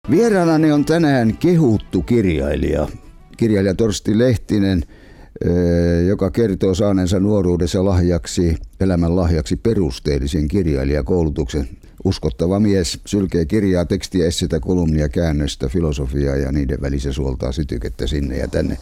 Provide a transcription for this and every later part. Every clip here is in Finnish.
Vieraanani on tänään kehuttu kirjailija Torsti Lehtinen, joka kertoo saaneensa nuoruudessa elämän lahjaksi perusteellisen kirjailijakoulutuksen. Uskottava mies sylkee kirjaa, tekstiä, essetä, kolumnia, käännöstä, filosofiaa ja niiden välissä suoltaa sytykettä sinne ja tänne.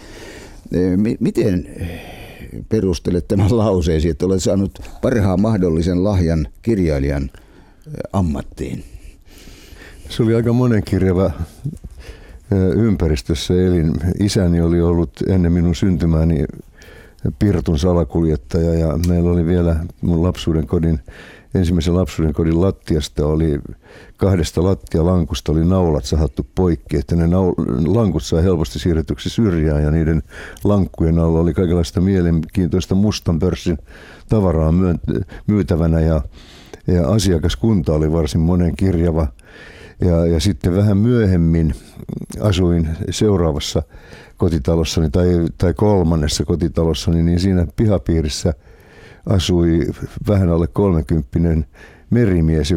Miten perustelet tämän lauseesi, että olet saanut parhaan mahdollisen lahjan kirjailijan ammattiin? Se oli aika monenkirjava ympäristössä elin. Isäni oli ollut ennen minun syntymääni Pirtun salakuljettaja ja meillä oli vielä mun ensimmäisen lapsuuden kodin lattiasta oli 2 lattialankusta oli naulat sahattu poikki, että ne lankut sai helposti siirretyksi syrjään ja niiden lankkujen alla oli kaikenlaista mielenkiintoista mustan pörssin tavaraa myytävänä ja asiakaskunta oli varsin monenkirjava. Ja sitten vähän myöhemmin asuin seuraavassa kotitalossani tai 3. kotitalossani, niin siinä pihapiirissä asui vähän alle 30 merimies,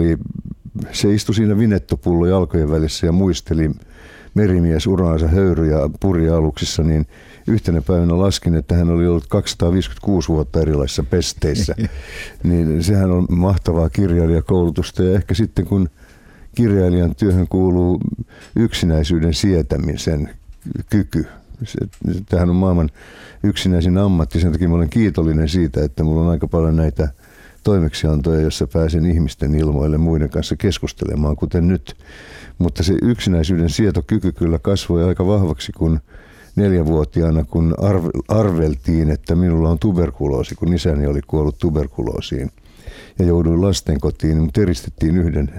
se istui siinä vinettopullo jalkojen välissä ja muisteli merimies uraansa höyry- ja purjealuksissa, niin yhtenä päivänä laskin, että hän oli ollut 256 vuotta erilaisissa pesteissä. Niin sehän on mahtavaa kirjailijakoulutusta ja ehkä sitten kun kirjailijan työhön kuuluu yksinäisyyden sietämisen kyky. Tämähän on maailman yksinäisin ammatti, sen takia olen kiitollinen siitä, että minulla on aika paljon näitä toimeksiantoja, joissa pääsen ihmisten ilmoille muiden kanssa keskustelemaan, kuten nyt. Mutta se yksinäisyyden sietokyky kyllä kasvoi aika vahvaksi, kun 4-vuotiaana, kun arveltiin, että minulla on tuberkuloosi, kun isäni oli kuollut tuberkuloosiin. Ja jouduin lastenkotiin, mutta eristettiin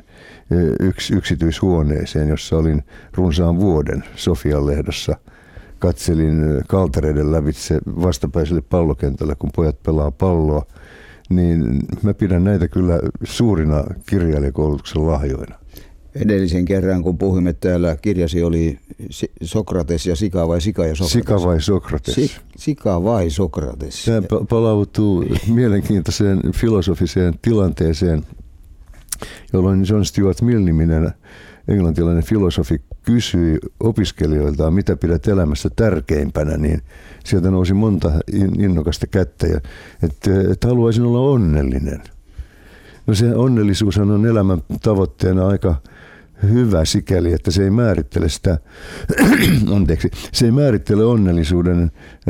yksityishuoneeseen, jossa olin runsaan vuoden Sofianlehdossa. Katselin kaltereiden lävitse vastapäiselle pallokentälle, kun pojat pelaa palloa. Niin mä pidän näitä kyllä suurina kirjailijakoulutuksen lahjoina. Edellisen kerran, kun puhuimme täällä, kirjasi oli Sokrates ja Sika vai Sika ja Sokrates? Sika vai Sokrates? Sika vai Sokrates? Tämä palautuu mielenkiintoiseen filosofiseen tilanteeseen, jolloin John Stuart Mill-niminen englantilainen filosofi kysyi opiskelijoiltaan, mitä pidät elämässä tärkeimpänä, niin sieltä nousi monta innokasta kättä, että haluaisin olla onnellinen. No se onnellisuushan on elämän tavoitteena aika hyvä sikäli, että se ei määrittele sitä, se ei määrittele onnellisuuden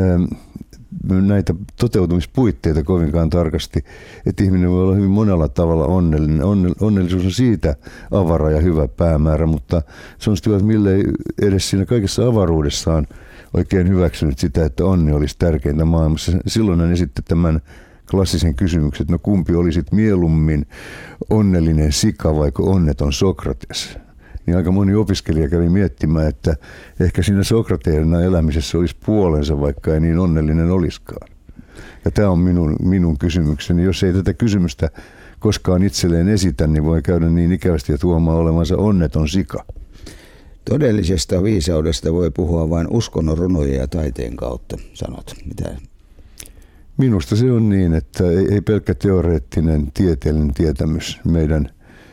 näitä toteutumispuitteita kovinkaan tarkasti, että ihminen voi olla hyvin monella tavalla onnellinen. Onnellisuus on siitä avara ja hyvä päämäärä, mutta se on Stuart Mill ei edes siinä kaikessa avaruudessaan oikein hyväksynyt sitä, että onni olisi tärkeintä maailmassa. Silloin hän esitti tämän klassisen kysymyksen, että no kumpi olisit mieluummin onnellinen Sika vaiko onneton Sokrates? Niin aika moni opiskelija kävi miettimään, että ehkä siinä Sokrateena elämisessä olisi puolensa, vaikka ei niin onnellinen olisikaan. Ja tämä on minun kysymykseni. Jos ei tätä kysymystä koskaan itselleen esitä, niin voi käydä niin ikävästi, että huomaa olevansa onneton Sika. Todellisesta viisaudesta voi puhua vain uskonnon, runojen ja taiteen kautta, sanot. Mitä? Minusta se on niin, että ei pelkkä teoreettinen tieteellinen tietämys meidän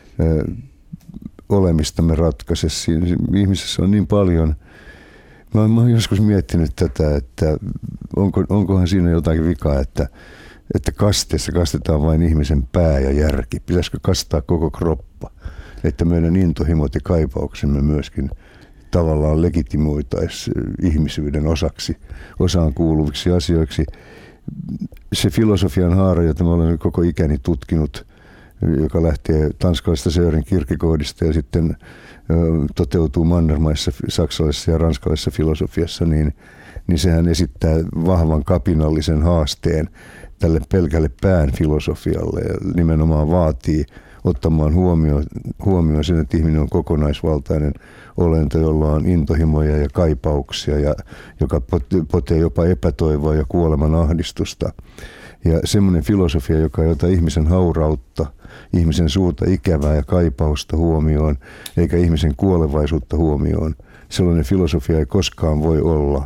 olemistamme ratkaise. Ihmisessä on niin paljon. Mä oon joskus miettinyt tätä, että onkohan siinä jotakin vikaa, että kasteessa kastetaan vain ihmisen pää ja järki. Pitäisikö kastaa koko kroppa, että meidän intohimot ja kaipauksemme myöskin tavallaan legitimoitaisiin ihmisyyden osaan kuuluviksi asioiksi. Se filosofian haara, jota mä olen koko ikäni tutkinut, joka lähtee tanskalaisesta Sören Kierkegaardista ja sitten toteutuu mannermaissa, saksalaisessa ja ranskalaisessa filosofiassa, niin sehän esittää vahvan kapinallisen haasteen tälle pelkälle pään filosofialle ja nimenomaan vaatii ottamaan huomioon sen, että ihminen on kokonaisvaltainen olento, jolla on intohimoja ja kaipauksia ja joka potee jopa epätoivoa ja kuoleman ahdistusta. Ja semmoinen filosofia, joka ei ota ihmisen haurautta, ihmisen suurta ikävää ja kaipausta huomioon, eikä ihmisen kuolevaisuutta huomioon, sellainen filosofia ei koskaan voi olla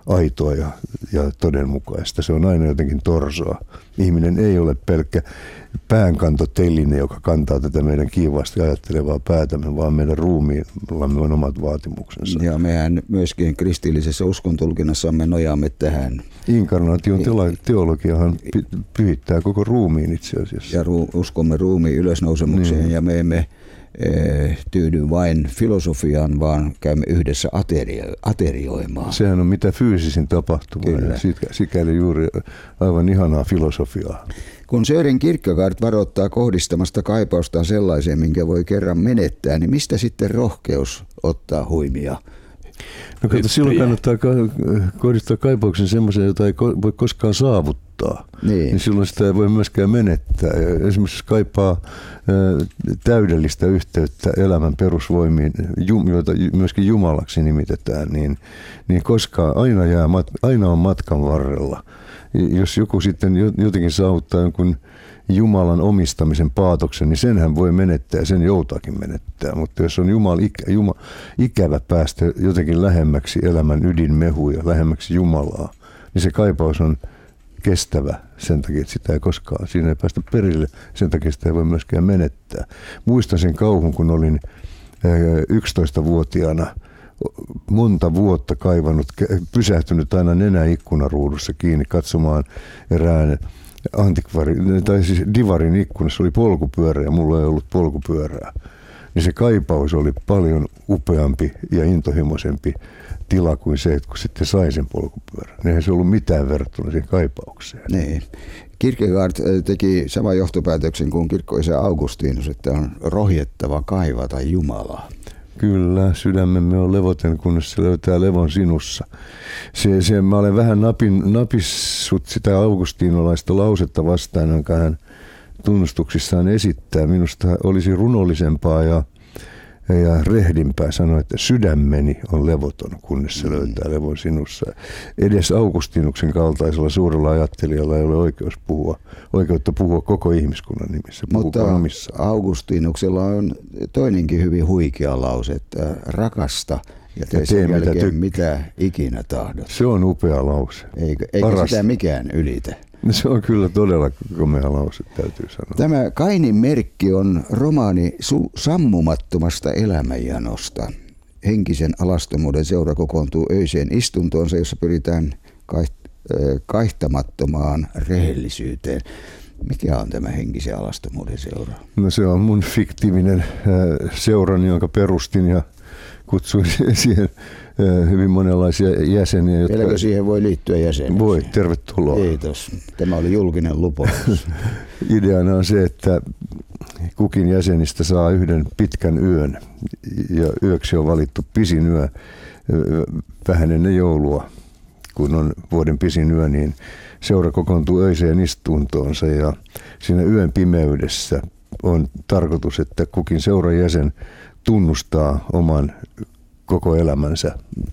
aitoa ja todenmukaista. Se on aina jotenkin torsoa. Ihminen ei ole pelkkä päänkantoteline, joka kantaa tätä meidän kiivaasti ajattelevaa päätämme, vaan meidän ruumiillamme on omat vaatimuksensa. Ja mehän myöskin kristillisessä uskontulkinnassamme nojaamme tähän. Inkarnaation teologiahan pyhittää koko ruumiin itse asiassa. Ja uskomme ruumiin ylösnousemukseen ja me emme tyydy vain filosofiaan, vaan käymme yhdessä aterioimaan. Sehän on mitä fyysisin tapahtuma. Kyllä. Ja sikäli juuri aivan ihanaa filosofiaa. Kun Søren Kierkegaard varoittaa kohdistamasta kaipaustaan sellaiseen, minkä voi kerran menettää, niin mistä sitten rohkeus ottaa huimia? No kato, silloin kannattaa kohdistaa kaipauksen semmoiseen, jota ei voi koskaan saavuttaa. Niin silloin sitä ei voi myöskään menettää. Esimerkiksi kaipaa täydellistä yhteyttä elämän perusvoimiin, joita myöskin Jumalaksi nimitetään, niin koskaan aina on matkan varrella. Jos joku sitten jotenkin saavuttaa jonkun Jumalan omistamisen paatoksen, niin senhän voi menettää ja sen joutaakin menettää. Mutta jos on ikävä päästä jotenkin lähemmäksi elämän ydinmehuja, lähemmäksi Jumalaa, niin se kaipaus on kestävä sen takia, että sitä ei koskaan, siinä ei päästä perille, sen takia sitä ei voi myöskään menettää. Muistan sen kauhun, kun olin 11-vuotiaana monta vuotta pysähtynyt aina nenäikkunaruudussa kiinni katsomaan erään divarin ikkunassa oli polkupyörä ja mulla ei ollut polkupyörää. Niin se kaipaus oli paljon upeampi ja intohimoisempi tila kuin se, että kun sitten sai sen polkupyörän. Eihän se ollut mitään verrattuna siihen kaipaukseen. Niin. Kierkegaard teki saman johtopäätöksen kuin kirkkoisä Augustinus, että on rohjettava kaivata Jumalaa. Kyllä, sydämemme on levoten, kunnes se löytää levon sinussa. Mä olen vähän napissut sitä augustinolaista lausetta vastaan, jonka hän tunnustuksissaan esittää. Minusta olisi runollisempaa ja rehdimpää sanoa, että sydämeni on levoton, kunnes se löytää levon sinussa. Edes Augustinuksen kaltaisella suurella ajattelijalla ei ole oikeutta puhua koko ihmiskunnan nimissä. Mutta Augustinuksella on toinenkin hyvin huikea lause, että rakasta ja tee sen jälkeen mitä ikinä tahdot. Se on upea lause. Eikä sitä mikään ylitä. Se on kyllä todella komea lause, täytyy sanoa. Tämä Kainin merkki on romaani sammumattomasta elämänjanosta. Henkisen alastomuuden seura kokoontuu öiseen istuntoonsa, jossa pyritään kaihtamattomaan rehellisyyteen. Mikä on tämä henkisen alastomuuden seura? No se on mun fiktiivinen seurani, jonka perustin ja kutsuin siihen hyvin monenlaisia jäseniä. Vieläkö siihen voi liittyä jäseniä? Voi, tervetuloa. Kiitos. Tämä oli julkinen lupaus. Ideana on se, että kukin jäsenistä saa yhden pitkän yön ja yöksi on valittu pisin yö vähän ennen joulua. Kun on vuoden pisin yö, niin seura kokoontuu öiseen istuntoonsa ja siinä yön pimeydessä on tarkoitus, että kukin seuran jäsen tunnustaa oman koko elämänsä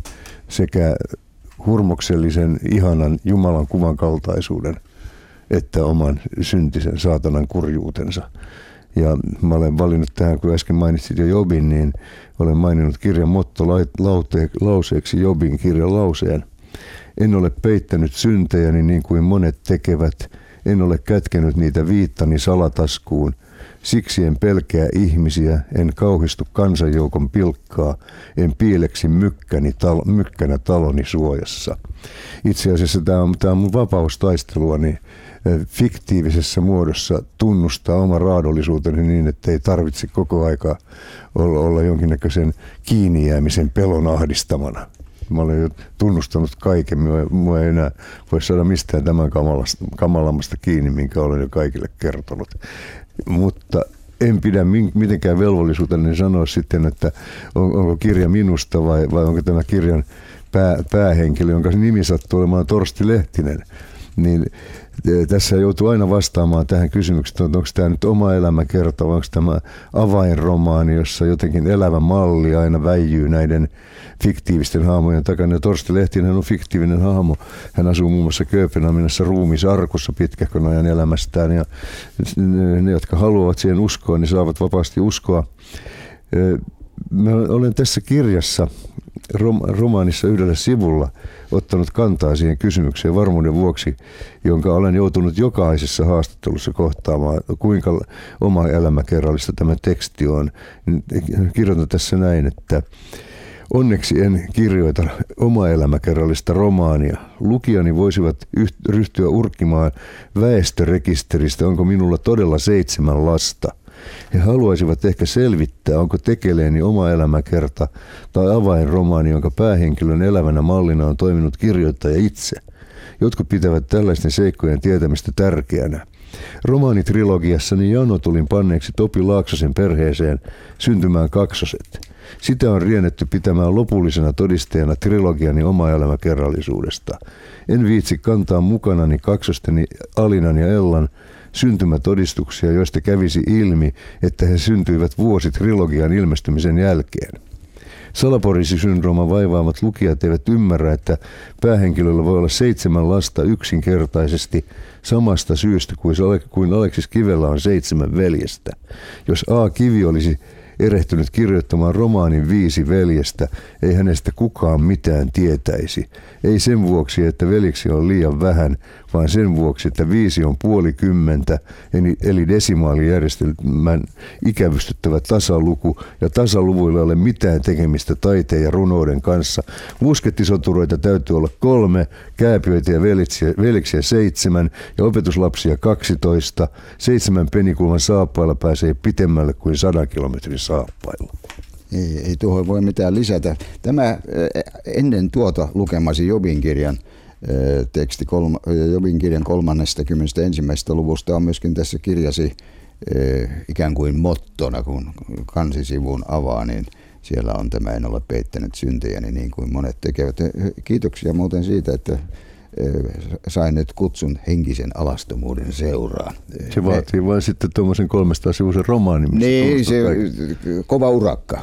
sekä hurmoksellisen, ihanan Jumalan kuvan kaltaisuuden että oman syntisen saatanan kurjuutensa. Ja mä olen valinnut tähän, kun äsken mainitsit jo Jobin, niin olen maininnut kirjan motto-lauseeksi Jobin kirjan lauseen. En ole peittänyt syntejäni niin kuin monet tekevät, en ole kätkenyt niitä viittani salataskuun. Siksi en pelkää ihmisiä, en kauhistu kansanjoukon pilkkaa, en piileksi mykkänä taloni suojassa. Itse asiassa tämä on mun vapaustaistelua, fiktiivisessä muodossa tunnustaa oma raadollisuuteni niin, että ei tarvitse koko aika olla jonkinnäköisen kiinni jäämisen pelon ahdistamana. Mä olen jo tunnustanut kaiken, mua ei enää voi saada mistään tämän kamalammasta kiinni, minkä olen jo kaikille kertonut. Mutta en pidä mitenkään velvollisuuteni sanoa sitten, että onko kirja minusta vai onko tämä kirjan päähenkilö, jonka nimi sattuu olemaan Torsti Lehtinen. Niin tässä joutuu aina vastaamaan tähän kysymykseen, että onko tämä nyt oma elämäkerta vai onko tämä avainromaani, jossa jotenkin elävä malli aina väijyy näiden fiktiivisten hahmojen takana. Ja Torsti Lehtinen on fiktiivinen hahmo. Hän asuu muun muassa Kööpenhaminassa ruumisarkussa pitkähkön ajan elämästään ja ne, jotka haluavat siihen uskoa, niin saavat vapaasti uskoa. Mä olen tässä kirjassa romaanissa yhdellä sivulla ottanut kantaa siihen kysymykseen varmuuden vuoksi, jonka olen joutunut jokaisessa haastattelussa kohtaamaan, kuinka oma elämäkerrallista tämä teksti on. Kirjoitan tässä näin, että onneksi en kirjoita oma elämäkerrallista romaania. Lukijani voisivat ryhtyä urkkimaan väestörekisteristä, onko minulla todella 7 lasta. He haluaisivat ehkä selvittää, onko tekeleeni oma elämäkerta tai avainromaani, jonka päähenkilön elävänä mallina on toiminut kirjoittaja itse. Jotkut pitävät tällaisten seikkojen tietämistä tärkeänä. Romaanitrilogiassani Jano tulin panneeksi Topi Laaksosen perheeseen syntymään kaksoset. Sitä on riennetty pitämään lopullisena todisteena trilogiani oma elämäkerrallisuudesta. En viitsi kantaa mukanani kaksosteni Alinan ja Ellan syntymätodistuksia, joista kävisi ilmi, että he syntyivät vuosi trilogian ilmestymisen jälkeen. Salapoliisisyndrooman vaivaamat lukijat eivät ymmärrä, että päähenkilöllä voi olla 7 lasta yksinkertaisesti samasta syystä kuin Aleksis Kivellä on 7 veljestä. Jos A. Kivi olisi erehtynyt kirjoittamaan romaanin 5 veljestä, ei hänestä kukaan mitään tietäisi. Ei sen vuoksi, että veljeksi on liian vähän, vaan sen vuoksi, että 5 on puolikymmentä, eli desimaalijärjestelmän ikävystyttävä tasaluku, ja tasaluvuilla ei ole mitään tekemistä taiteen ja runouden kanssa. Muskettisoturoita täytyy olla 3, kääpiöitä ja veljeksiä 7 ja opetuslapsia 12. 7 penikulman saappailla pääsee pitemmälle kuin 100 kilometrin saappailla. Ei tuohon voi mitään lisätä. Tämä ennen tuota lukemasi Jobin kirjan teksti Jobin kirjan 31. luvusta on myöskin tässä kirjasi ikään kuin mottona, kun kansisivun avaa, niin siellä on tämä en ole peittänyt syntejäni niin kuin monet tekevät. Kiitoksia muuten siitä, että sain nyt kutsun henkisen alastomuuden seuraan. Se vaatii vain sitten tuommoisen 300-sivuisen romaanin. Niin, se kova urakka.